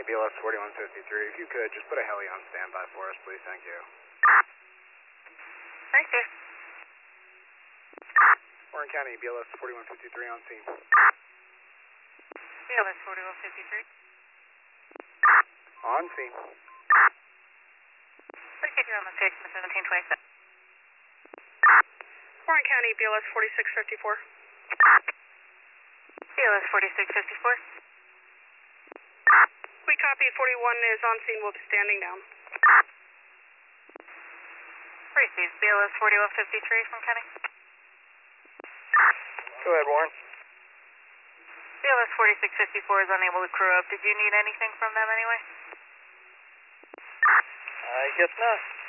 County BLS 4153, if you could, just put a heli on standby for us, please. Thank you. Right there. Warren County BLS 4153 on scene. BLS 4153. On scene. Located on location 1727. Warren County BLS 4654. BLS 4654. We copy. 41 is on scene. We'll be standing down. Received. BLS 4153 from County. Go ahead, Warren. BLS 4654 is unable to crew up. Did you need anything from them anyway? I guess not.